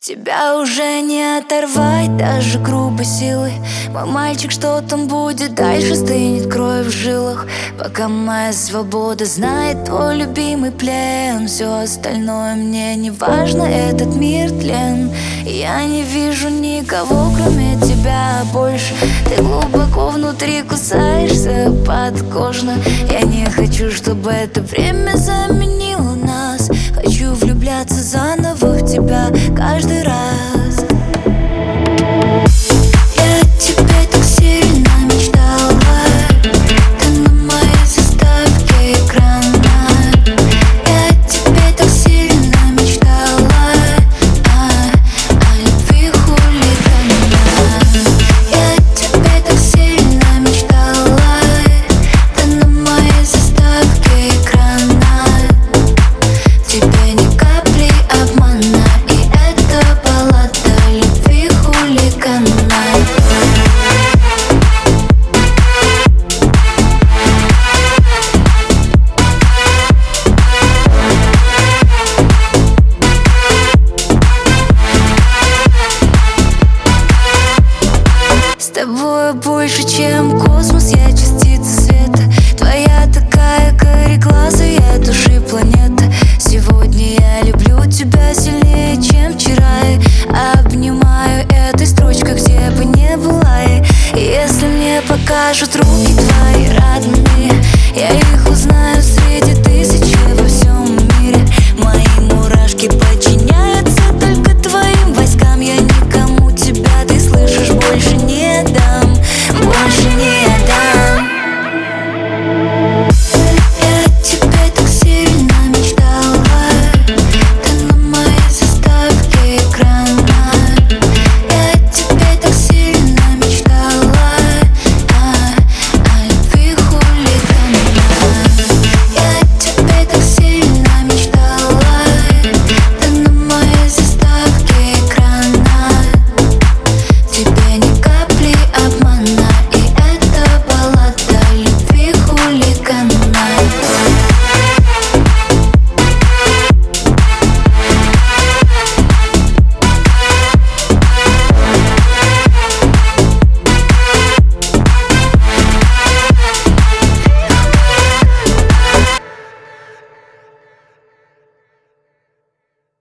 Тебя уже не оторвать даже грубой силой. Мой мальчик, что там будет дальше, стынет кровь в жилах. Пока моя свобода знает твой любимый плен. Все остальное мне не важно, этот мир тлен. Я не вижу никого, кроме тебя больше. Ты глубоко внутри кусаешься подкожно. Я не хочу, чтобы это время заменило нас. Хочу влюбляться заново в тебя каждый раз. Я тебе так сильно мечтала, ты на моей заставке экрана. Я тебе так сильно мечтала, о любви хулигана. Я тебе так сильно мечтала, ты на моей заставке экрана. В тебе ни капли обмана, и это баллада любви хулигана. С тобой больше, чем космос, я частица света. Твоя такая кореглазая души планета. Сегодня я люблю тебя сильнее, чем вчера. И обнимаю этой строчкой, где бы не была. И если мне покажут руки твои,